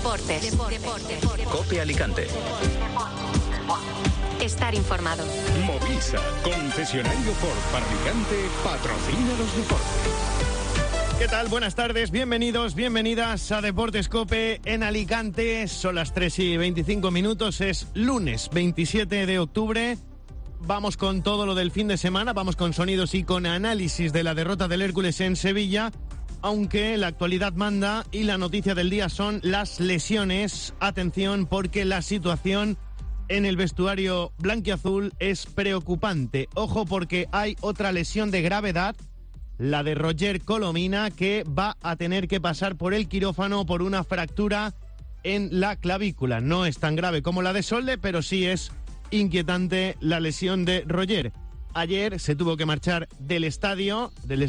Deportes. COPE Alicante. Estar informado. Movisa, concesionario Ford para Alicante, patrocina los deportes. ¿Qué tal? Buenas tardes, bienvenidos, bienvenidas a Deportes COPE en Alicante. Son las 3:25, es lunes 27 de octubre. Vamos con todo lo del fin de semana, vamos con sonidos y con análisis de la derrota del Hércules en Sevilla, aunque la actualidad manda y la noticia del día son las lesiones. Atención, porque la situación en el vestuario blanquiazul es preocupante. Ojo, porque hay otra lesión de gravedad, la de Roger Colomina, que va a tener que pasar por el quirófano por una fractura en la clavícula. No es tan grave como la de Solde, pero sí es inquietante la lesión de Roger. Ayer se tuvo que marchar del estadio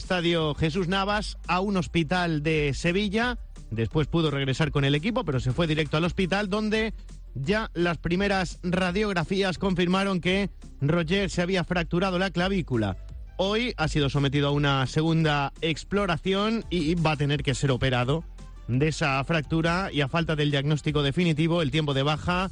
Jesús Navas a un hospital de Sevilla. Después pudo regresar con el equipo, pero se fue directo al hospital, donde ya las primeras radiografías confirmaron que Roger se había fracturado la clavícula. Hoy ha sido sometido a una segunda exploración y va a tener que ser operado de esa fractura, y a falta del diagnóstico definitivo, el tiempo de baja,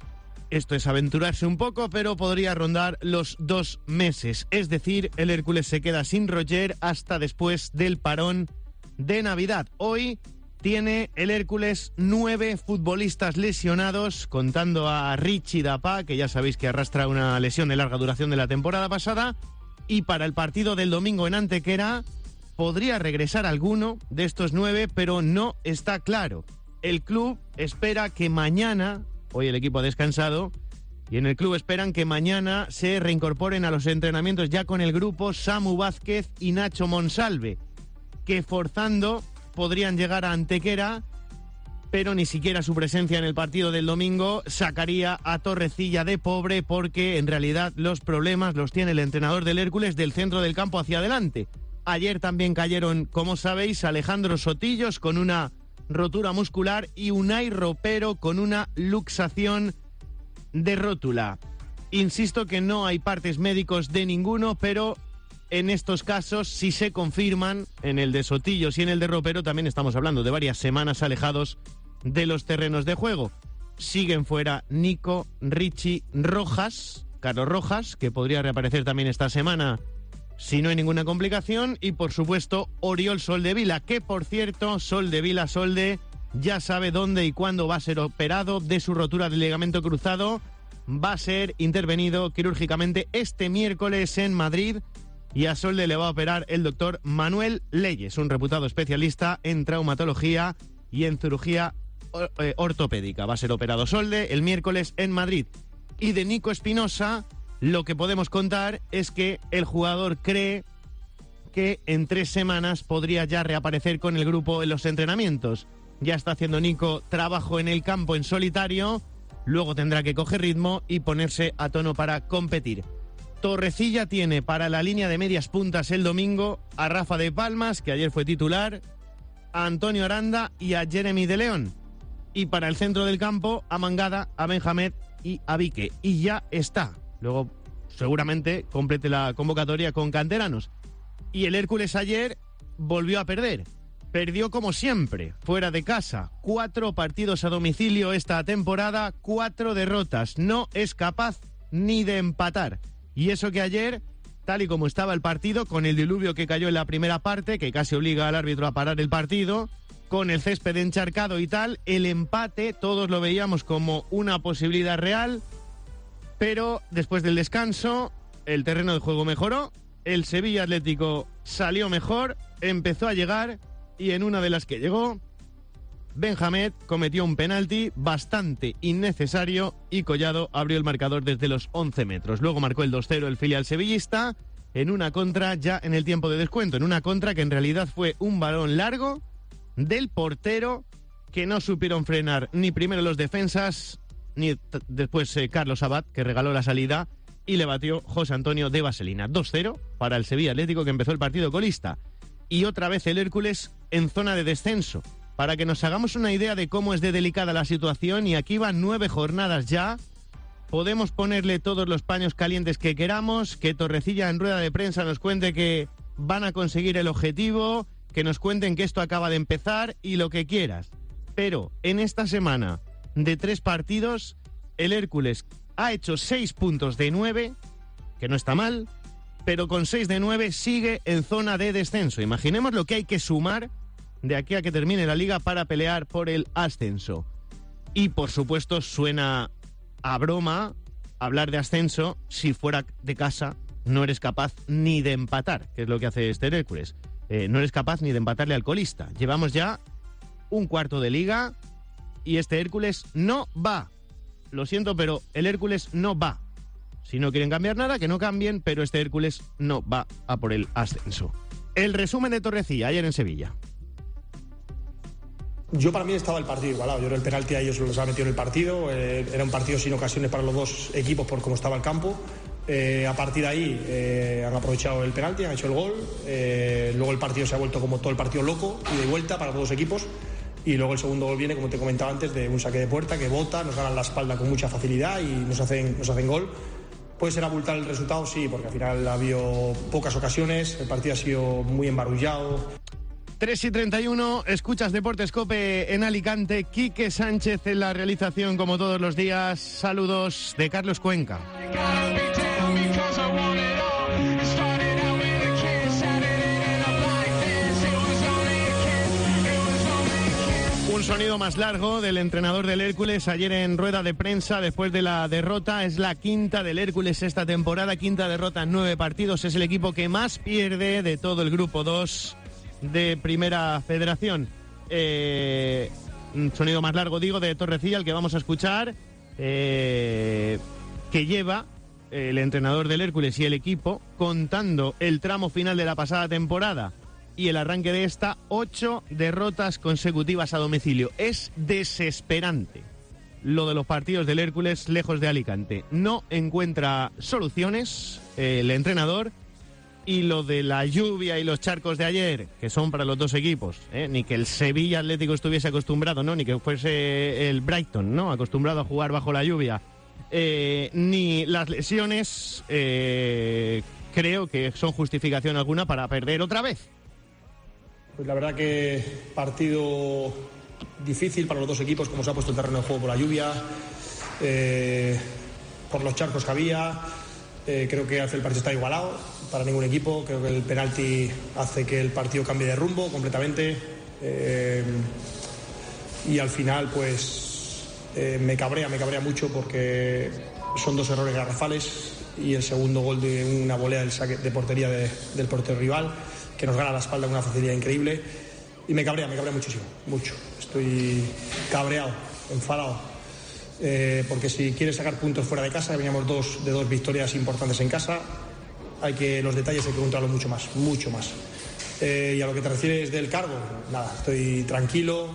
esto es aventurarse un poco, pero podría rondar los 2 meses. Es decir, el Hércules se queda sin Roger hasta después del parón de Navidad. Hoy tiene el Hércules 9 futbolistas lesionados, contando a Richie Dapá, que ya sabéis que arrastra una lesión de larga duración de la temporada pasada, y para el partido del domingo en Antequera podría regresar alguno de estos 9, pero no está claro. El club espera que mañana, hoy el equipo ha descansado, y en el club esperan que mañana se reincorporen a los entrenamientos ya con el grupo Samu Vázquez y Nacho Monsalve, que forzando podrían llegar a Antequera, pero ni siquiera su presencia en el partido del domingo sacaría a Torrecilla de pobre, porque en realidad los problemas los tiene el entrenador del Hércules del centro del campo hacia adelante. Ayer también cayeron, como sabéis, Alejandro Sotillos con una rotura muscular y Unai Ropero con una luxación de rótula. Insisto que no hay partes médicos de ninguno, pero en estos casos, si se confirman, en el de Sotillos y en el de Ropero, también estamos hablando de varias semanas alejados de los terrenos de juego. Siguen fuera Nico, Richie, Rojas, Carlos Rojas, que podría reaparecer también esta semana si no hay ninguna complicación, y por supuesto Oriol Soldevila, que por cierto, Solde ya sabe dónde y cuándo va a ser operado de su rotura del ligamento cruzado. Va a ser intervenido quirúrgicamente este miércoles en Madrid, y a Solde le va a operar el doctor Manuel Leyes, un reputado especialista en traumatología y en cirugía ortopédica. Va a ser operado Solde el miércoles en Madrid. Y de Nico Espinosa, lo que podemos contar es que el jugador cree que en 3 semanas podría ya reaparecer con el grupo en los entrenamientos. Ya está haciendo Nico trabajo en el campo en solitario, luego tendrá que coger ritmo y ponerse a tono para competir. Torrecilla tiene para la línea de medias puntas el domingo a Rafa de Palmas, que ayer fue titular, a Antonio Aranda y a Jeremy de León. Y para el centro del campo a Mangada, a Benjamín y a Vique. Y ya está. Luego seguramente complete la convocatoria con canteranos. Y el Hércules ayer volvió a perder. Perdió como siempre, fuera de casa. 4 partidos a domicilio esta temporada, 4 derrotas. No es capaz ni de empatar. Y eso que ayer, tal y como estaba el partido, con el diluvio que cayó en la primera parte, que casi obliga al árbitro a parar el partido, con el césped encharcado y tal, el empate todos lo veíamos como una posibilidad real. Pero después del descanso, el terreno de juego mejoró, el Sevilla Atlético salió mejor, empezó a llegar, y en una de las que llegó, Benjamín cometió un penalti bastante innecesario y Collado abrió el marcador desde los 11 metros. Luego marcó el 2-0 el filial sevillista en una contra ya en el tiempo de descuento, en una contra que en realidad fue un balón largo del portero que no supieron frenar ni primero los defensas, ni después Carlos Abad, que regaló la salida, y le batió José Antonio de Vaselina. 2-0 para el Sevilla Atlético, que empezó el partido colista. Y otra vez el Hércules en zona de descenso. Para que nos hagamos una idea de cómo es de delicada la situación, y aquí van 9 jornadas ya, podemos ponerle todos los paños calientes que queramos, que Torrecilla en rueda de prensa nos cuente que van a conseguir el objetivo, que nos cuenten que esto acaba de empezar y lo que quieras. pero en esta semana de 3 partidos, el Hércules ha hecho 6 puntos de 9, que no está mal, pero con 6 de 9 sigue en zona de descenso. Imaginemos lo que hay que sumar de aquí a que termine la liga para pelear por el ascenso. Y por supuesto suena a broma hablar de ascenso si fuera de casa no eres capaz ni de empatar, que es lo que hace este Hércules. No eres capaz ni de empatarle al colista. Llevamos ya un cuarto de liga y este Hércules no va. Lo siento, pero el Hércules no va. Si no quieren cambiar nada, que no cambien, pero este Hércules no va a por el ascenso. El resumen de Torrecilla ayer en Sevilla. Yo, para mí, estaba el partido igualado. Yo creo que el penalti a ellos los ha metido en el partido. Era un partido sin ocasiones para los dos equipos por cómo estaba el campo. A partir de ahí han aprovechado el penalti, han hecho el gol. Luego el partido se ha vuelto como todo el partido loco y de vuelta para los dos equipos. Y luego el segundo gol viene, como te comentaba antes, de un saque de puerta que bota, nos ganan la espalda con mucha facilidad y nos hacen gol. ¿Puede ser abultar el resultado? Sí, porque al final ha habido pocas ocasiones, el partido ha sido muy embarullado. 3:31, escuchas Deportes COPE en Alicante. Quique Sánchez en la realización, como todos los días. Saludos de Carlos Cuenca. Un sonido más largo del entrenador del Hércules ayer en rueda de prensa después de la derrota. Es la quinta del Hércules esta temporada, quinta derrota en 9 partidos. Es el equipo que más pierde de todo el grupo 2 de Primera Federación. Un sonido más largo, digo, de Torrecilla, el que vamos a escuchar, que lleva el entrenador del Hércules y el equipo contando el tramo final de la pasada temporada y el arranque de esta, 8 derrotas consecutivas a domicilio. Es desesperante lo de los partidos del Hércules lejos de Alicante. No encuentra soluciones el entrenador. Y lo de la lluvia y los charcos de ayer, que son para los dos equipos, ni que el Sevilla Atlético estuviese acostumbrado, no, ni que fuese el Brighton, no, acostumbrado a jugar bajo la lluvia, ni las lesiones, creo que son justificación alguna para perder otra vez. Pues la verdad que partido difícil para los dos equipos, como se ha puesto el terreno de juego por la lluvia, por los charcos que había. Creo que el partido está igualado para ningún equipo. Creo que el penalti hace que el partido cambie de rumbo completamente. Y al final, pues, me cabrea mucho porque son 2 errores garrafales y el segundo gol de una volea del saque de portería del portero rival, que nos gana la espalda con una facilidad increíble. Y me cabrea muchísimo, mucho. Estoy cabreado, enfadado. Porque si quieres sacar puntos fuera de casa, veníamos de dos victorias importantes en casa, los detalles hay que controlarlos mucho más. Y a lo que te refieres del cargo, nada, estoy tranquilo.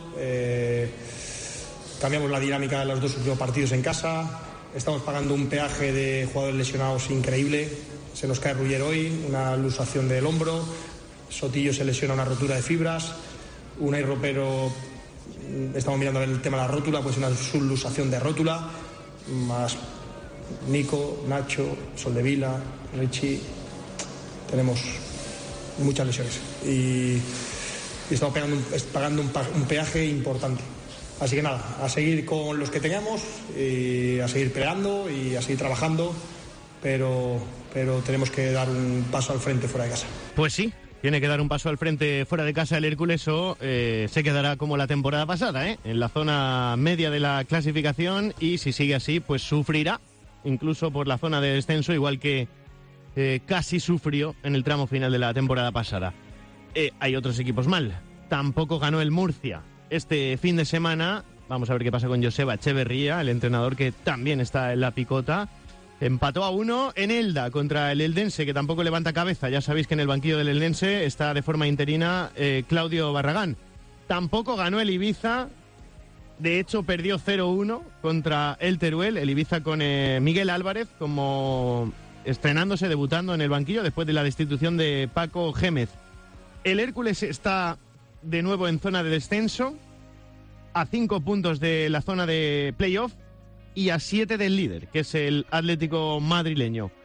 Cambiamos la dinámica de los 2 últimos partidos en casa. Estamos pagando un peaje de jugadores lesionados increíble. Se nos cae Ruller hoy, una luxación del hombro. Sotillo se lesiona, una rotura de fibras. Unai Ropero, estamos mirando el tema de la rótula, pues una subluxación de rótula, más Nico, Nacho, Soldevila, Richie. Tenemos muchas lesiones y estamos pagando un peaje importante. Así que nada, a seguir con los que tengamos, y a seguir peleando y a seguir trabajando, pero tenemos que dar un paso al frente fuera de casa. Pues sí. Tiene que dar un paso al frente fuera de casa el Hércules o se quedará como la temporada pasada, en la zona media de la clasificación, y si sigue así, pues sufrirá incluso por la zona de descenso, igual que casi sufrió en el tramo final de la temporada pasada. Hay otros equipos mal. Tampoco ganó el Murcia este fin de semana. Vamos a ver qué pasa con Joseba Echeverría, el entrenador que también está en la picota. Empató a 1 en Elda contra el Eldense, que tampoco levanta cabeza. Ya sabéis que en el banquillo del Eldense está de forma interina Claudio Barragán. Tampoco ganó el Ibiza. De hecho, perdió 0-1 contra el Teruel. El Ibiza con Miguel Álvarez como estrenándose, debutando en el banquillo después de la destitución de Paco Gémez. El Hércules está de nuevo en zona de descenso, a 5 puntos de la zona de playoff y a 7 del líder, que es el Atlético madrileño.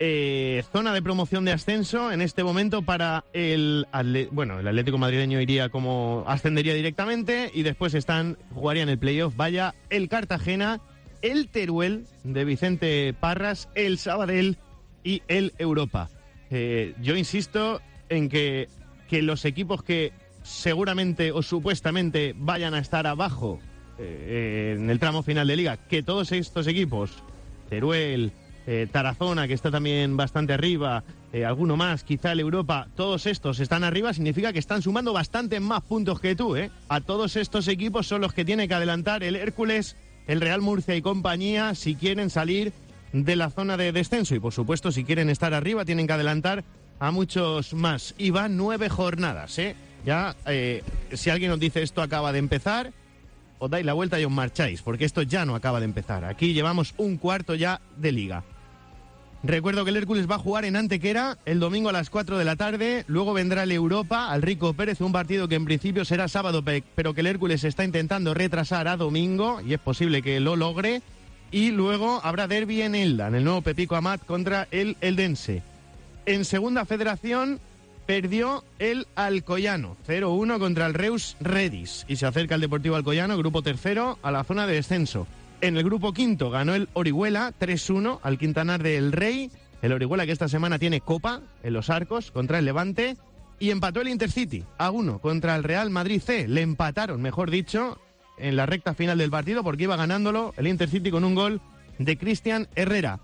zona de promoción de ascenso en este momento para el Atlético madrileño ascendería directamente, y después jugarían el playoff, vaya, el Cartagena, el Teruel de Vicente Parras, el Sabadell y el Europa. Yo insisto en que los equipos que seguramente o supuestamente vayan a estar abajo en el tramo final de liga, que todos estos equipos, Teruel, Tarazona, que está también bastante arriba, alguno más, quizá el Europa, todos estos están arriba, significa que están sumando bastantes más puntos que tú, A todos estos equipos son los que tiene que adelantar el Hércules, el Real Murcia y compañía, si quieren salir de la zona de descenso. Y por supuesto, si quieren estar arriba, tienen que adelantar a muchos más. Y van 9 jornadas, Ya, si alguien nos dice esto acaba de empezar, os dais la vuelta y os marcháis, porque esto ya no acaba de empezar. Aquí llevamos un cuarto ya de liga. Recuerdo que el Hércules va a jugar en Antequera el domingo a las 4 de la tarde, luego vendrá el Europa al Rico Pérez, un partido que en principio será sábado, pero que el Hércules está intentando retrasar a domingo, y es posible que lo logre, y luego habrá derbi en Elda, en el nuevo Pepico Amat contra el Eldense. En Segunda Federación perdió el Alcoyano, 0-1 contra el Reus Redis, y se acerca el Deportivo Alcoyano, grupo tercero, a la zona de descenso. En el grupo quinto ganó el Orihuela 3-1 al Quintanar del Rey. El Orihuela, que esta semana tiene Copa en Los Arcos contra el Levante. Y empató el Intercity a 1 contra el Real Madrid C. Le empataron, mejor dicho, en la recta final del partido, porque iba ganándolo el Intercity con un gol de Cristian Herrera.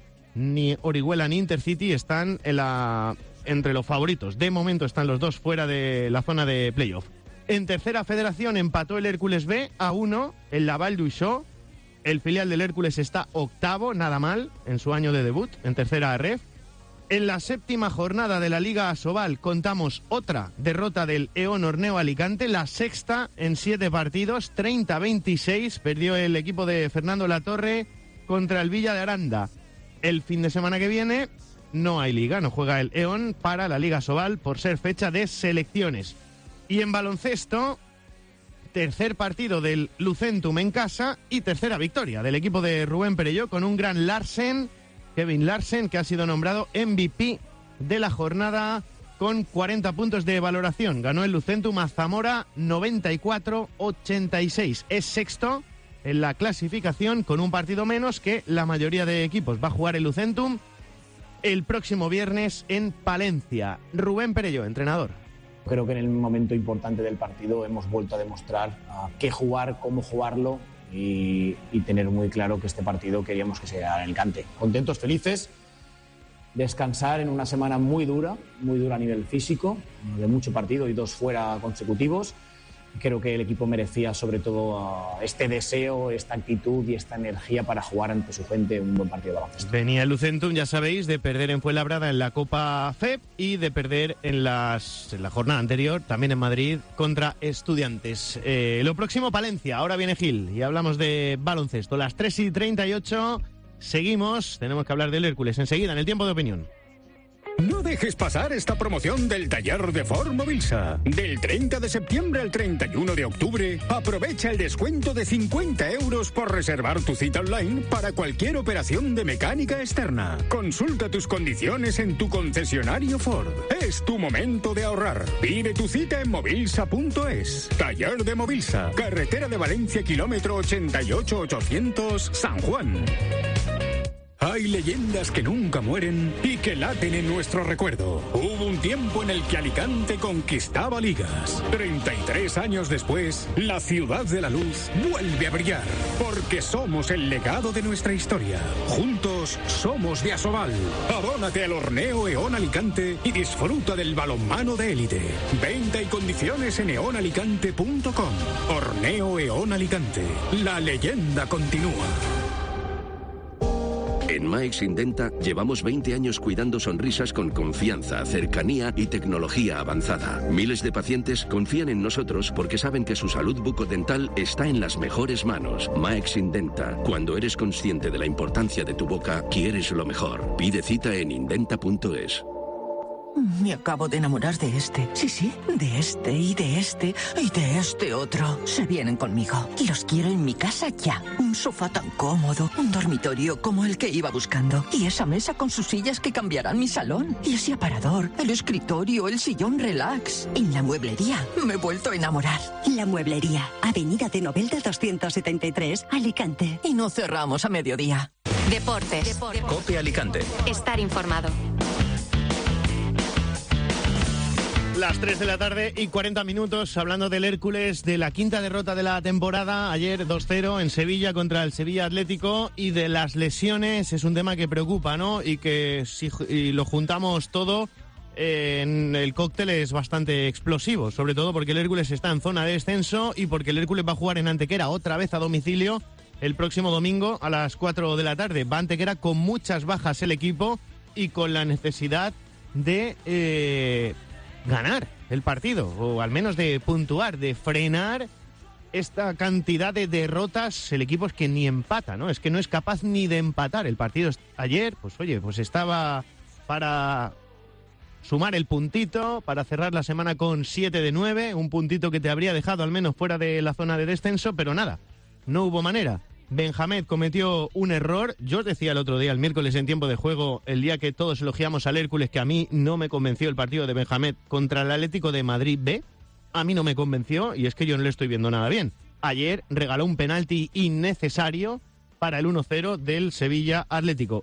Ni Orihuela ni Intercity están entre los favoritos. De momento están los dos fuera de la zona de playoff. En Tercera Federación empató el Hércules B a 1 en la Val d'Uixó. El filial del Hércules está octavo, nada mal, en su año de debut, en tercera ref. En la séptima jornada de la Liga Asobal contamos otra derrota del EON Orneo Alicante, la sexta en 7 partidos, 30-26, perdió el equipo de Fernando Latorre contra el Villa de Aranda. El fin de semana que viene no hay liga, no juega el EON para la Liga Asobal por ser fecha de selecciones. Y en baloncesto, tercer partido del Lucentum en casa y tercera victoria del equipo de Rubén Perelló con un gran Larsen, Kevin Larsen, que ha sido nombrado MVP de la jornada con 40 puntos de valoración. Ganó el Lucentum a Zamora 94-86. Es sexto en la clasificación con un partido menos que la mayoría de equipos. Va a jugar el Lucentum el próximo viernes en Palencia. Rubén Perelló, entrenador. Creo que en el momento importante del partido hemos vuelto a demostrar qué jugar, cómo jugarlo y tener muy claro que este partido queríamos que sea en Alicante. Contentos, felices, descansar en una semana muy dura a nivel físico, de mucho partido y 2 fuera consecutivos. Creo que el equipo merecía sobre todo este deseo, esta actitud y esta energía para jugar ante su gente un buen partido de baloncesto. Venía el Lucentum, ya sabéis, de perder en Fuenlabrada en la Copa FEP y de perder en la jornada anterior, también en Madrid, contra Estudiantes. Lo próximo, Palencia. Ahora viene Gil y hablamos de baloncesto. Las 3:38, seguimos. Tenemos que hablar del Hércules enseguida, en el tiempo de opinión. No dejes pasar esta promoción del taller de Ford Mobilsa. Del 30 de septiembre al 31 de octubre, aprovecha el descuento de 50 euros por reservar tu cita online para cualquier operación de mecánica externa. Consulta tus condiciones en tu concesionario Ford. Es tu momento de ahorrar. Pide tu cita en mobilsa.es. Taller de Mobilsa, carretera de Valencia, kilómetro 88-800, San Juan. Hay leyendas que nunca mueren y que laten en nuestro recuerdo. Hubo un tiempo en el que Alicante conquistaba ligas. 33 años después, la ciudad de la luz vuelve a brillar, porque somos el legado de nuestra historia. Juntos somos de Asobal. Abónate al Orneo EON Alicante y disfruta del balonmano de élite. Venta y condiciones en eonalicante.com. Orneo EON Alicante. La leyenda continúa. En Maex Indenta llevamos 20 años cuidando sonrisas con confianza, cercanía y tecnología avanzada. Miles de pacientes confían en nosotros porque saben que su salud bucodental está en las mejores manos. Maex Indenta. Cuando eres consciente de la importancia de tu boca, quieres lo mejor. Pide cita en indenta.es. Me acabo de enamorar de este. Sí, de este y de este y de este otro. Se vienen conmigo. Los quiero en mi casa ya. Un sofá tan cómodo, un dormitorio como el que iba buscando. Y esa mesa con sus sillas que cambiarán mi salón. Y ese aparador, el escritorio, el sillón relax. En la mueblería me he vuelto a enamorar. La Mueblería, Avenida de Novelda 273, Alicante. Y no cerramos a mediodía. Deportes. COPE Alicante. Estar informado. Las 3 de la tarde y 40 minutos, hablando del Hércules, de la quinta derrota de la temporada, ayer 2-0 en Sevilla contra el Sevilla Atlético, y de las lesiones. Es un tema que preocupa, ¿no? Y que si lo juntamos todo, en el cóctel es bastante explosivo, sobre todo porque el Hércules está en zona de descenso y porque el Hércules va a jugar en Antequera otra vez a domicilio el próximo domingo a las 4 de la tarde. Va a Antequera con muchas bajas el equipo y con la necesidad de ganar el partido, o al menos de puntuar, de frenar esta cantidad de derrotas. El equipo es que ni empata, ¿no? Es que no es capaz ni de empatar. El partido ayer, pues oye, pues estaba para sumar el puntito, para cerrar la semana con 7 de 9, un puntito que te habría dejado al menos fuera de la zona de descenso, pero nada, no hubo manera. Benjamét cometió un error. Yo os decía el otro día, el miércoles en tiempo de juego, el día que todos elogiamos al Hércules, que a mí no me convenció el partido de Benjamét contra el Atlético de Madrid B. A mí no me convenció y es que yo no le estoy viendo nada bien. Ayer regaló un penalti innecesario para el 1-0 del Sevilla Atlético.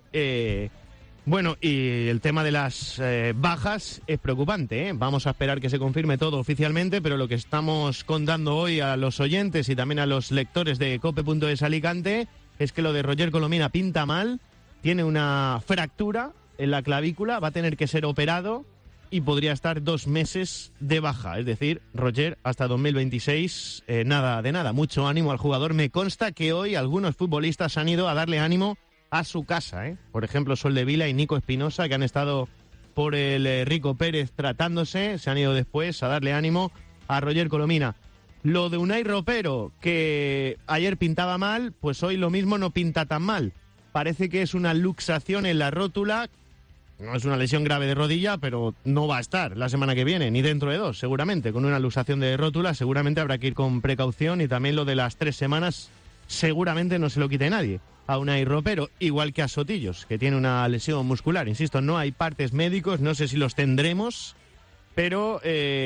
Bueno, y el tema de las bajas es preocupante, ¿eh? Vamos a esperar que se confirme todo oficialmente, pero lo que estamos contando hoy a los oyentes y también a los lectores de Cope.es Alicante es que lo de Roger Colomina pinta mal, tiene una fractura en la clavícula, va a tener que ser operado y podría estar 2 meses de baja. Es decir, Roger, hasta 2026, nada de nada. Mucho ánimo al jugador. Me consta que hoy algunos futbolistas han ido a darle ánimo a su casa, ¿eh? Por ejemplo, Soldevila y Nico Espinosa, que han estado por el Rico Pérez tratándose, se han ido después a darle ánimo a Roger Colomina. Lo de Unai Ropero, que ayer pintaba mal, pues hoy lo mismo no pinta tan mal. Parece que es una luxación en la rótula, no es una lesión grave de rodilla, pero no va a estar la semana que viene, ni dentro de 2, seguramente. Con una luxación de rótula seguramente habrá que ir con precaución, y también lo de las 3 semanas seguramente no se lo quite nadie a Unai Ropero, igual que a Sotillos, que tiene una lesión muscular. Insisto, no hay partes médicos, no sé si los tendremos, pero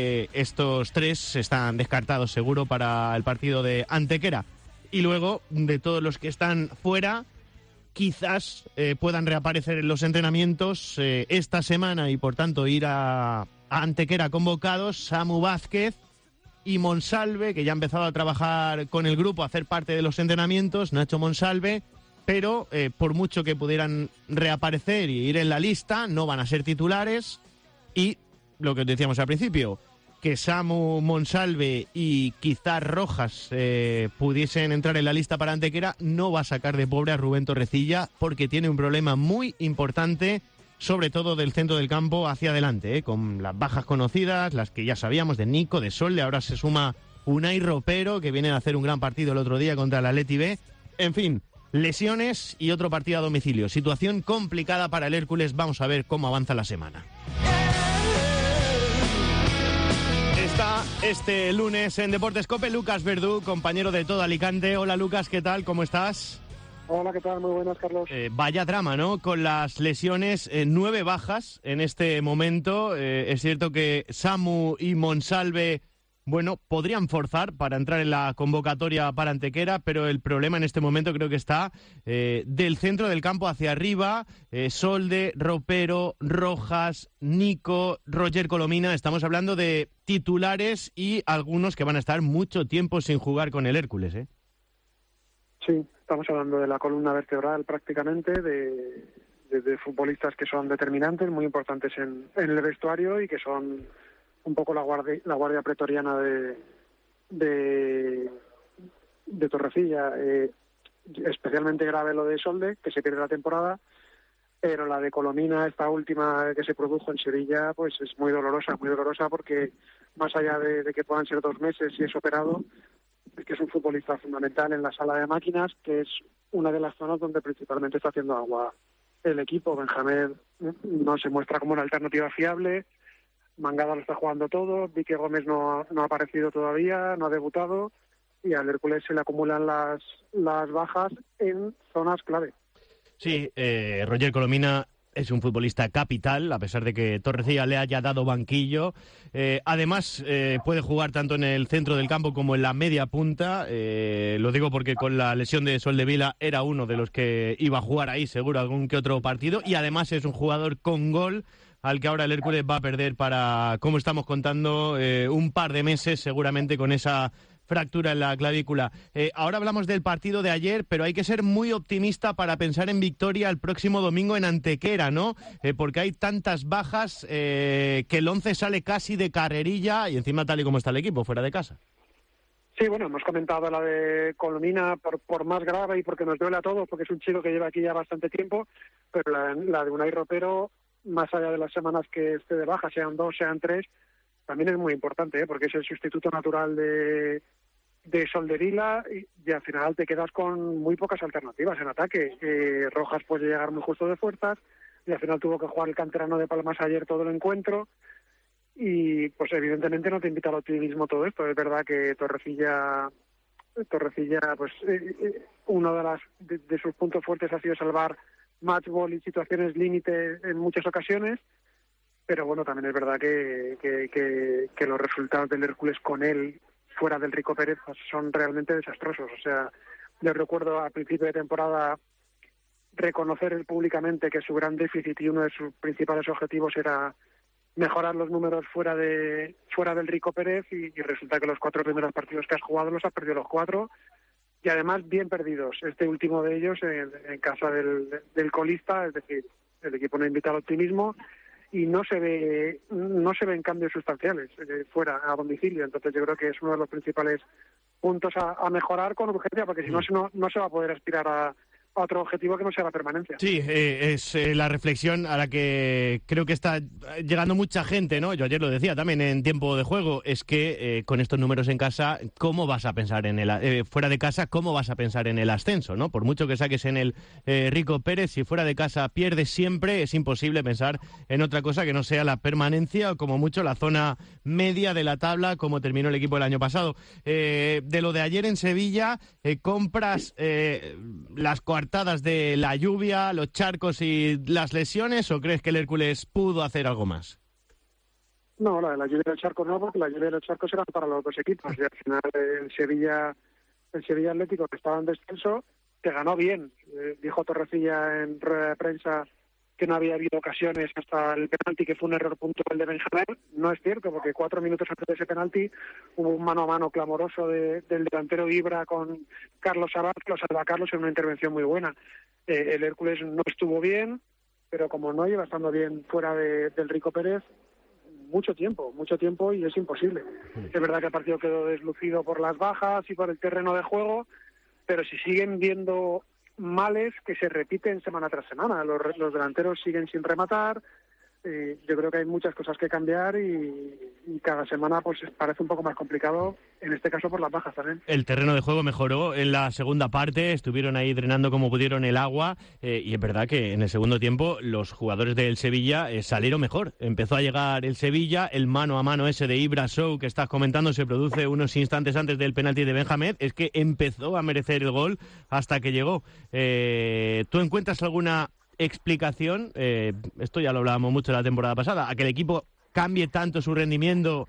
estos 3 están descartados seguro para el partido de Antequera. Y luego, de todos los que están fuera, quizás puedan reaparecer en los entrenamientos esta semana y por tanto ir a Antequera convocados Samu Vázquez y Monsalve, que ya ha empezado a trabajar con el grupo, a hacer parte de los entrenamientos, Nacho Monsalve, pero por mucho que pudieran reaparecer y ir en la lista, no van a ser titulares. Y lo que os decíamos al principio, que Samu, Monsalve y quizás Rojas pudiesen entrar en la lista para Antequera, no va a sacar de pobre a Rubén Torrecilla, porque tiene un problema muy importante, sobre todo del centro del campo hacia adelante, con las bajas conocidas, las que ya sabíamos, de Nico, de Solde. Ahora se suma Unai Ropero, que viene a hacer un gran partido el otro día contra el Atleti B. En fin, lesiones y otro partido a domicilio. Situación complicada para el Hércules. Vamos a ver cómo avanza la semana. Está este lunes en Deportes COPE Lucas Verdú, compañero de todo Alicante. Hola Lucas, ¿qué tal? ¿Cómo estás? Hola, ¿qué tal? Muy buenas, Carlos. Vaya drama, ¿no? Con las lesiones, 9 bajas en este momento. Es cierto que Samu y Monsalve, bueno, podrían forzar para entrar en la convocatoria para Antequera, pero el problema en este momento creo que está del centro del campo hacia arriba. Solde, Ropero, Rojas, Nico, Roger Colomina. Estamos hablando de titulares y algunos que van a estar mucho tiempo sin jugar con el Hércules, ¿eh? Sí, estamos hablando de la columna vertebral prácticamente, de futbolistas que son determinantes, muy importantes en el vestuario y que son un poco la guardia pretoriana de Torrecilla. Especialmente grave lo de Solde, que se pierde la temporada, pero la de Colomina, esta última que se produjo en Sevilla, pues es muy dolorosa porque más allá de que puedan ser 2 meses y es operado, es que es un futbolista fundamental en la sala de máquinas, que es una de las zonas donde principalmente está haciendo agua el equipo. Benjamét no se muestra como una alternativa fiable, Mangada lo está jugando todo, Vique Gómez no ha aparecido todavía, no ha debutado, y al Hércules se le acumulan las bajas en zonas clave. Sí, Roger Colomina es un futbolista capital, a pesar de que Torrecilla le haya dado banquillo. Además, puede jugar tanto en el centro del campo como en la media punta. Lo digo porque con la lesión de Soldevila era uno de los que iba a jugar ahí, seguro, algún que otro partido. Y además es un jugador con gol al que ahora el Hércules va a perder para, como estamos contando, un par de meses, seguramente con esa fractura en la clavícula. Ahora hablamos del partido de ayer, pero hay que ser muy optimista para pensar en victoria el próximo domingo en Antequera, ¿no? Porque hay tantas bajas que el 11 sale casi de carrerilla y encima tal y como está el equipo, fuera de casa. Sí, bueno, hemos comentado la de Colomina por más grave y porque nos duele a todos, porque es un chico que lleva aquí ya bastante tiempo, pero la de Unai Ropero, más allá de las semanas que esté de baja, sean 2, sean 3, también es muy importante, porque es el sustituto natural de Soldevila y al final te quedas con muy pocas alternativas en ataque. Rojas puede llegar muy justo de fuerzas y al final tuvo que jugar el canterano de Palmas ayer todo el encuentro y pues evidentemente no te invita al optimismo todo esto. Es verdad que Torrecilla pues uno de sus puntos fuertes ha sido salvar match ball y situaciones límite en muchas ocasiones, pero bueno, también es verdad que los resultados del Hércules con él fuera del Rico Pérez pues son realmente desastrosos. O sea, yo recuerdo a principio de temporada reconocer públicamente que su gran déficit y uno de sus principales objetivos era mejorar los números fuera del Rico Pérez y resulta que los 4 primeros partidos que has jugado los has perdido los 4 y además bien perdidos. Este último de ellos en casa del colista, es decir, el equipo no invita al optimismo y no se ven cambios sustanciales fuera a domicilio. Entonces yo creo que es uno de los principales puntos a mejorar con urgencia, porque si no se va a poder aspirar a otro objetivo que no sea la permanencia. Sí, es la reflexión a la que creo que está llegando mucha gente, ¿no? Yo ayer lo decía también en tiempo de juego, es que con estos números en casa, ¿cómo vas a pensar en fuera de casa, cómo vas a pensar en el ascenso, ¿no? Por mucho que saques en el Rico Pérez, si fuera de casa pierdes siempre, es imposible pensar en otra cosa que no sea la permanencia o como mucho la zona media de la tabla, como terminó el equipo el año pasado. De lo de ayer en Sevilla, compras las coartadas de la lluvia, los charcos y las lesiones, ¿o crees que el Hércules pudo hacer algo más? No, la de la lluvia y el charco no, porque la lluvia y los charcos eran para los dos equipos y al final el Sevilla Atlético, que estaba en descenso, te ganó bien. Dijo Torrecilla en rueda de prensa que no había habido ocasiones hasta el penalti, que fue un error puntual de Benjamín. No es cierto, porque 4 minutos antes de ese penalti hubo un mano a mano clamoroso del delantero Ibra con Carlos Abad, que lo salva a Carlos en una intervención muy buena. El Hércules no estuvo bien, pero como no lleva estando bien fuera del Rico Pérez, mucho tiempo y es imposible. Es verdad que el partido quedó deslucido por las bajas y por el terreno de juego, pero si siguen viendo males que se repiten semana tras semana. Los delanteros siguen sin rematar. Yo creo que hay muchas cosas que cambiar y cada semana pues parece un poco más complicado, en este caso por las bajas también. El terreno de juego mejoró en la segunda parte, estuvieron ahí drenando como pudieron el agua y es verdad que en el segundo tiempo los jugadores del Sevilla salieron mejor. Empezó a llegar el Sevilla, el mano a mano ese de Ibra Show que estás comentando se produce unos instantes antes del penalti de Benjamín, es que empezó a merecer el gol hasta que llegó. ¿Tú encuentras alguna explicación, esto ya lo hablábamos mucho la temporada pasada, a que el equipo cambie tanto su rendimiento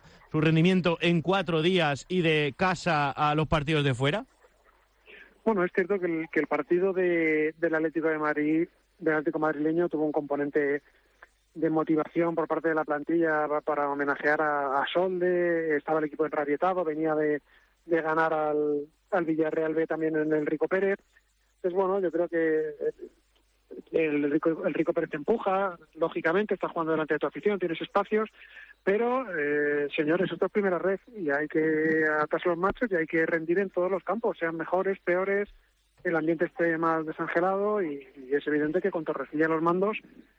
en 4 días y de casa a los partidos de fuera? Bueno, es cierto que el partido del Atlético de Madrid, del Atlético madrileño, tuvo un componente de motivación por parte de la plantilla para homenajear a Solde. Estaba el equipo enrabietado, venía de ganar al Villarreal B también en el Rico Pérez. Entonces, bueno, yo creo que el Rico Pérez te empuja, lógicamente, está jugando delante de tu afición, tienes espacios, pero, señores, esto es primera red y hay que atarse los machos y hay que rendir en todos los campos, sean mejores, peores, el ambiente esté más desangelado y es evidente que con Torrecilla los mandos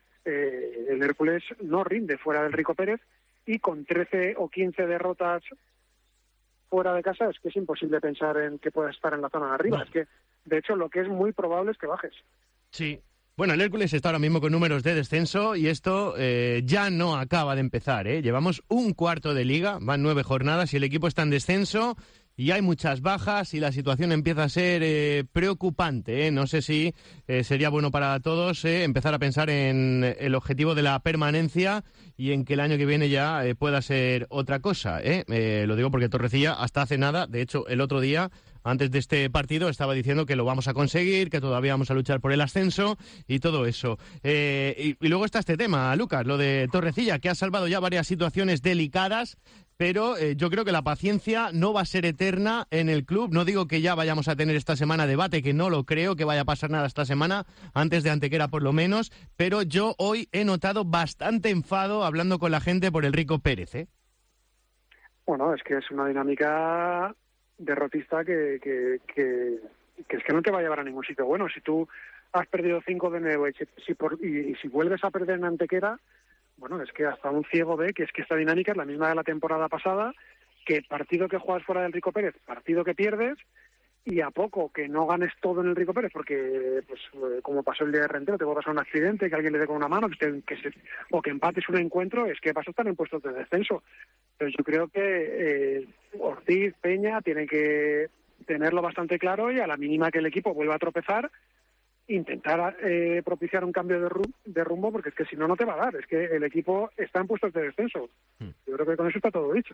el Hércules no rinde fuera del Rico Pérez y con 13 o 15 derrotas fuera de casa es que es imposible pensar en que pueda estar en la zona de arriba. No. Es que, de hecho, lo que es muy probable es que bajes. Sí. Bueno, el Hércules está ahora mismo con números de descenso y esto ya no acaba de empezar, ¿eh? Llevamos un cuarto de liga, van 9 jornadas y el equipo está en descenso y hay muchas bajas y la situación empieza a ser preocupante, ¿eh? No sé si sería bueno para todos empezar a pensar en el objetivo de la permanencia y en que el año que viene ya pueda ser otra cosa, ¿eh? Lo digo porque Torrecilla hasta hace nada, de hecho el otro día, antes de este partido, estaba diciendo que lo vamos a conseguir, que todavía vamos a luchar por el ascenso y todo eso. Y luego está este tema, Lucas, lo de Torrecilla, que ha salvado ya varias situaciones delicadas, pero yo creo que la paciencia no va a ser eterna en el club. No digo que ya vayamos a tener esta semana debate, que no lo creo, que vaya a pasar nada esta semana, antes de Antequera por lo menos, pero yo hoy he notado bastante enfado hablando con la gente por el Rico Pérez, ¿eh? Bueno, es que es una dinámica derrotista que es que no te va a llevar a ningún sitio bueno. Si tú has perdido 5 de nuevo y si vuelves a perder en Antequera, bueno, es que hasta un ciego ve que es que esta dinámica es la misma de la temporada pasada, que partido que juegas fuera del Rico Pérez, partido que pierdes, y a poco que no ganes todo en el Rico Pérez, porque pues como pasó el día de Rentero, te va a pasar un accidente, que alguien le dé con una mano, o que empates un encuentro, es que vas a estar en puestos de descenso. Pero yo creo que Ortiz, Peña, tienen que tenerlo bastante claro y a la mínima que el equipo vuelva a tropezar, intentar propiciar un cambio de rumbo, porque es que si no, no te va a dar. Es que el equipo está en puestos de descenso. Yo creo que con eso está todo dicho.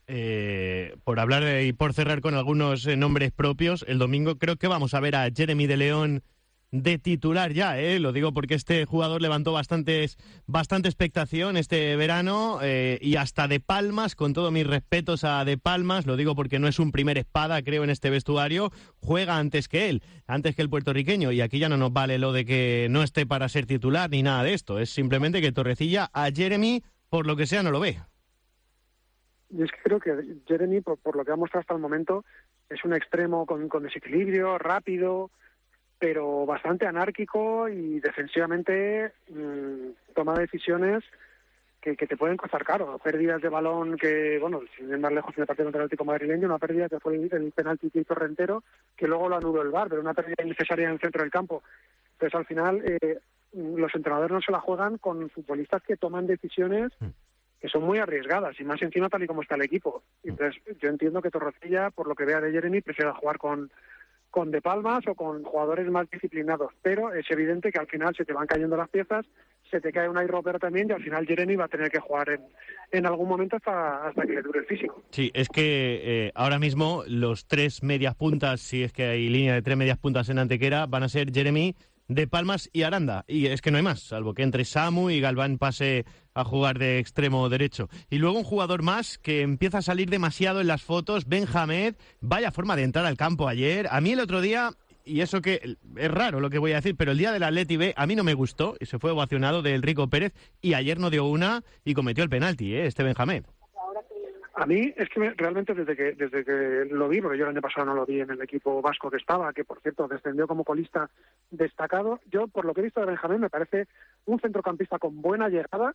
Por hablar y por cerrar con algunos nombres propios, el domingo creo que vamos a ver a Jeremy de León de titular ya, lo digo porque este jugador levantó bastante expectación este verano y hasta De Palmas, con todos mis respetos a De Palmas, lo digo porque no es un primer espada, creo, en este vestuario, juega antes que el puertorriqueño, y aquí ya no nos vale lo de que no esté para ser titular ni nada de esto, es simplemente que Torrecilla a Jeremy, por lo que sea, no lo ve. Y es que creo que Jeremy, por lo que ha mostrado hasta el momento, es un extremo con desequilibrio, rápido, pero bastante anárquico y defensivamente toma decisiones que te pueden costar caro. Pérdidas de balón que, bueno, sin ir más lejos en el partido contra el Atlético madrileño, una pérdida que fue el penalti que hizo Rentero, que luego lo anuló el VAR, pero una pérdida innecesaria en el centro del campo. Entonces, al final, los entrenadores no se la juegan con futbolistas que toman decisiones que son muy arriesgadas, y más encima tal y como está el equipo. Entonces, yo entiendo que Torrecilla, por lo que vea de Jeremy, prefiera jugar con De Palmas o con jugadores más disciplinados, pero es evidente que al final se te van cayendo las piezas, se te cae Unai Romero también, y al final Jeremy va a tener que jugar en algún momento hasta que le dure el físico. Sí, es que ahora mismo los 3 medias puntas, si es que hay línea de 3 medias puntas en Antequera, van a ser Jeremy, De Palmas y Aranda, y es que no hay más, salvo que entre Samu y Galván pase a jugar de extremo derecho. Y luego un jugador más que empieza a salir demasiado en las fotos, Benjamín, vaya forma de entrar al campo ayer. A mí el otro día, y eso que es raro lo que voy a decir, pero el día del Atleti B a mí no me gustó, y se fue ovacionado del Rico Pérez, y ayer no dio una y cometió el penalti, este Benjamín. A mí es que realmente desde que lo vi, porque yo el año pasado no lo vi en el equipo vasco que estaba, que por cierto descendió como colista destacado, yo por lo que he visto de Benjamín me parece un centrocampista con buena llegada,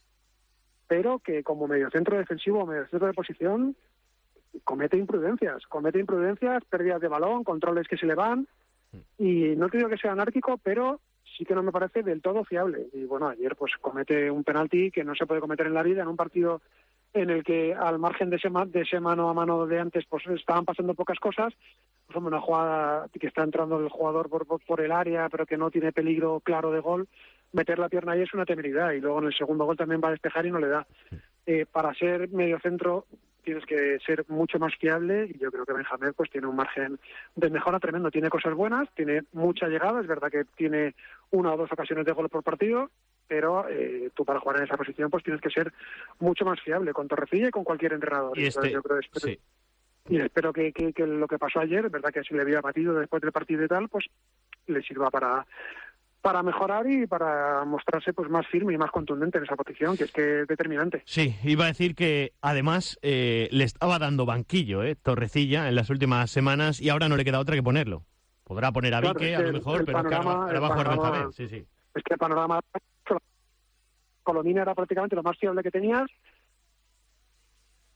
pero que como mediocentro defensivo o mediocentro de posición comete imprudencias, pérdidas de balón, controles que se le van, y no te digo que sea anárquico, pero sí que no me parece del todo fiable. Y bueno, ayer pues comete un penalti que no se puede cometer en la vida en un partido en el que al margen de ese mano a mano de antes pues estaban pasando pocas cosas. Pues hombre, una jugada que está entrando el jugador por el área pero que no tiene peligro claro de gol, meter la pierna ahí es una temeridad, y luego en el segundo gol también va a despejar y no le da. Para ser mediocentro tienes que ser mucho más fiable, y yo creo que Benjamín pues tiene un margen de mejora tremendo, tiene cosas buenas, tiene mucha llegada, es verdad que tiene 1 o 2 ocasiones de gol por partido, pero tú para jugar en esa posición pues tienes que ser mucho más fiable con Torrecilla y con cualquier entrenador. Y yo creo, espero que lo que pasó ayer, es verdad que si le había batido después del partido y tal, pues le sirva para mejorar y para mostrarse pues más firme y más contundente en esa posición, que es que es determinante. Sí, iba a decir que además le estaba dando banquillo Torrecilla en las últimas semanas, y ahora no le queda otra que ponerlo. Podrá poner a Vique, a lo mejor, pero ahora va a jugar Benjamín. Sí. Es que el panorama Colomina era prácticamente lo más fiable que tenías,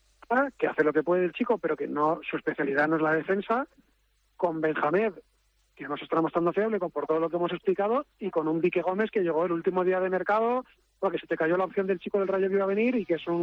que hace lo que puede el chico, pero que no, su especialidad no es la defensa. Con Benjamín que no se está mostrando fiable por todo lo que hemos explicado, y con un Vique Gómez que llegó el último día de mercado, porque se te cayó la opción del chico del Rayo que iba a venir, y que es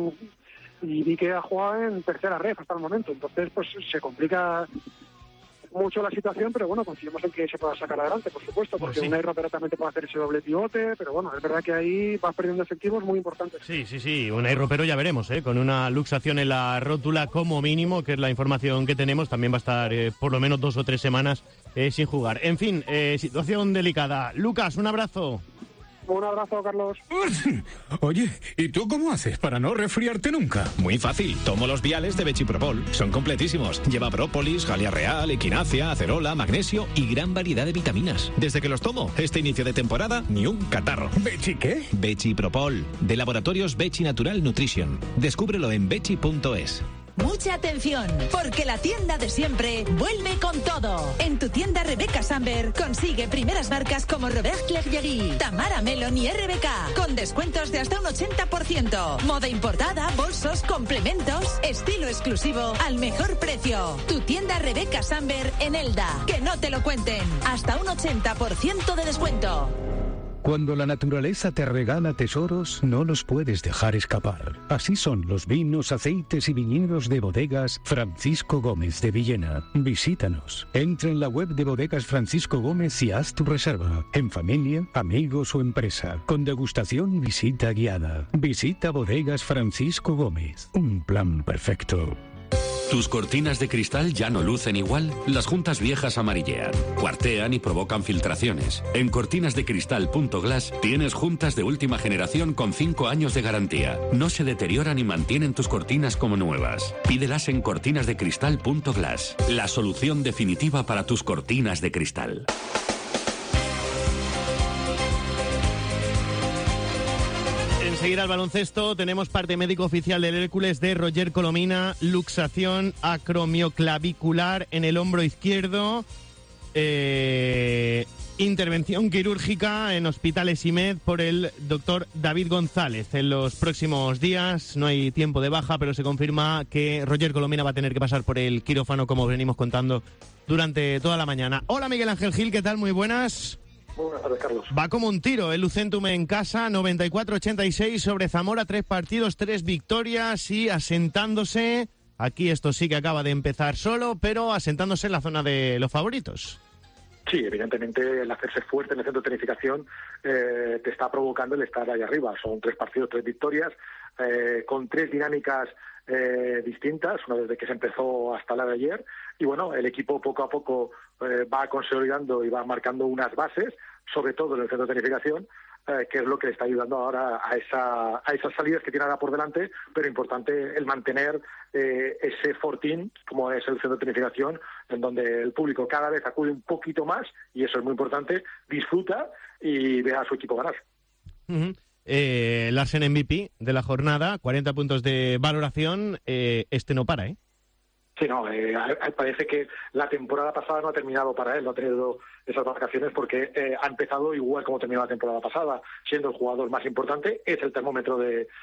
y Vique ha jugado en tercera red hasta el momento. Entonces, pues se complica mucho la situación, pero bueno, confiamos en que se pueda sacar adelante, por supuesto, porque pues sí. Unai Romero también te puede hacer ese doble pivote, pero bueno, es verdad que ahí vas perdiendo efectivos muy importantes. Sí, Unai Romero ya veremos, con una luxación en la rótula como mínimo, que es la información que tenemos, también va a estar por lo menos 2 o 3 semanas sin jugar. En fin, situación delicada. Lucas, un abrazo. Un abrazo, Carlos. Oye, ¿y tú cómo haces para no resfriarte nunca? Muy fácil. Tomo los viales de Bechipropol. Son completísimos. Lleva brópolis, jalea real, equinacia, acerola, magnesio y gran variedad de vitaminas. Desde que los tomo, este inicio de temporada, ni un catarro. ¿Bechi qué? Bechipropol, de Laboratorios Bechi Natural Nutrition. Descúbrelo en bechi.es. Mucha atención, porque la tienda de siempre vuelve con todo. En tu tienda Rebecca Samber consigue primeras marcas como Robert Clergerie, Tamara Melon y RBK, con descuentos de hasta un 80%. Moda importada, bolsos, complementos, estilo exclusivo al mejor precio. Tu tienda Rebecca Samber en Elda. Que no te lo cuenten. Hasta un 80% de descuento. Cuando la naturaleza te regala tesoros, no los puedes dejar escapar. Así son los vinos, aceites y viñedos de Bodegas Francisco Gómez de Villena. Visítanos. Entra en la web de Bodegas Francisco Gómez y haz tu reserva. En familia, amigos o empresa. Con degustación y visita guiada. Visita Bodegas Francisco Gómez. Un plan perfecto. ¿Tus cortinas de cristal ya no lucen igual? Las juntas viejas amarillean, cuartean y provocan filtraciones. En cortinasdecristal.glass tienes juntas de última generación con 5 años de garantía. No se deterioran y mantienen tus cortinas como nuevas. Pídelas en cortinasdecristal.glass. La solución definitiva para tus cortinas de cristal. Seguir al baloncesto, tenemos parte médico oficial del Hércules de Roger Colomina, luxación acromioclavicular en el hombro izquierdo, intervención quirúrgica en Hospitales IMED por el doctor David González. En los próximos días, no hay tiempo de baja, pero se confirma que Roger Colomina va a tener que pasar por el quirófano, como venimos contando durante toda la mañana. Hola Miguel Ángel Gil, ¿qué tal? Muy buenas. Buenas tardes, Carlos. Va como un tiro el Lucentum en casa, 94-86 sobre Zamora, 3 partidos, 3 victorias y asentándose, aquí esto sí que acaba de empezar solo, pero asentándose en la zona de los favoritos. Sí, evidentemente el hacerse fuerte en el centro de tecnificación te está provocando el estar ahí arriba. Son 3 partidos, 3 victorias, con 3 dinámicas distintas, una desde que se empezó hasta la de ayer, y bueno, el equipo poco a poco va consolidando y va marcando unas bases, sobre todo en el centro de tecnificación, que es lo que le está ayudando ahora a esas salidas que tiene ahora por delante, pero importante el mantener ese fortín, como es el centro de tecnificación, en donde el público cada vez acude un poquito más, y eso es muy importante, disfruta y ve a su equipo ganar. Uh-huh. Larsen MVP de la jornada, 40 puntos de valoración, no para, ¿eh? Sí, no, parece que la temporada pasada no ha terminado para él, no ha tenido esas vacaciones porque ha empezado igual como terminó la temporada pasada, siendo el jugador más importante, es el termómetro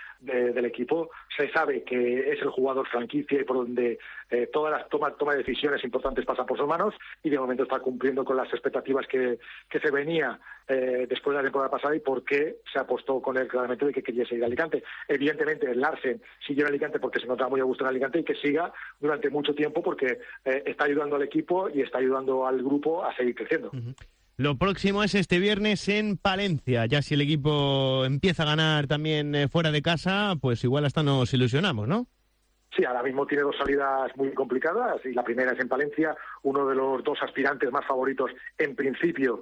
del equipo, se sabe que es el jugador franquicia y por donde todas las toma de decisiones importantes pasan por sus manos, y de momento está cumpliendo con las expectativas que se venía después de la temporada pasada y por qué se apostó con él claramente de que quería seguir a Alicante. Evidentemente Larsen siguió en Alicante porque se notaba muy a gusto en Alicante, y que siga durante mucho tiempo porque está ayudando al equipo y está ayudando al grupo a seguir creciendo. Uh-huh. Lo próximo es este viernes en Palencia. Ya si el equipo empieza a ganar también fuera de casa, pues igual hasta nos ilusionamos, ¿no? Sí, ahora mismo tiene 2 salidas muy complicadas, y la primera es en Palencia, uno de los 2 aspirantes más favoritos en principio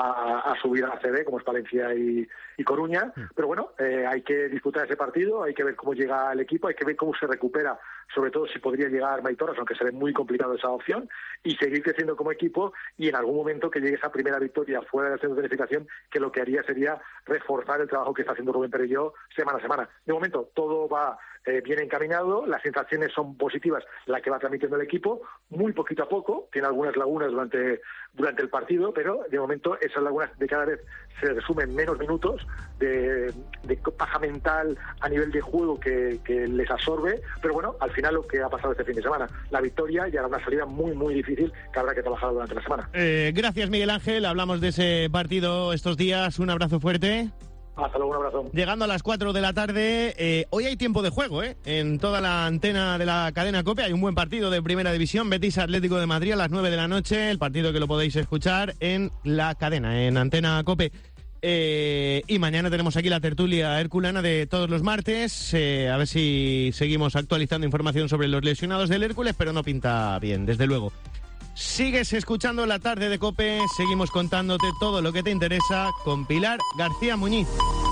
a subir a la CB, como es Palencia y Coruña, pero bueno, hay que disputar ese partido, hay que ver cómo llega el equipo, hay que ver cómo se recupera, sobre todo si podría llegar Mike Torres, aunque se ve muy complicado esa opción, y seguir creciendo como equipo, y en algún momento que llegue esa primera victoria fuera del centro de tecnificación, que lo que haría sería reforzar el trabajo que está haciendo Rubén Perelló semana a semana. De momento todo va bien encaminado, las sensaciones son positivas, la que va transmitiendo el equipo, muy poquito a poco, tiene algunas lagunas durante el partido, pero de momento esas lagunas de cada vez se resumen menos minutos de paja mental a nivel de juego que les absorbe, pero bueno, al final lo que ha pasado este fin de semana. La victoria y ahora una salida muy, muy difícil que habrá que trabajar durante la semana. Gracias, Miguel Ángel. Hablamos de ese partido estos días. Un abrazo fuerte. Hasta luego, un abrazo. Llegando a las 4 de la tarde, hoy hay tiempo de juego, en toda la antena de la cadena COPE. Hay un buen partido de Primera División, Betis Atlético de Madrid a las 9 de la noche, el partido que lo podéis escuchar en la cadena, en Antena COPE. Y mañana tenemos aquí la tertulia herculana de todos los martes, a ver si seguimos actualizando información sobre los lesionados del Hércules, pero no pinta bien, desde luego. Sigues escuchando La Tarde de COPE, seguimos contándote todo lo que te interesa con Pilar García Muñiz.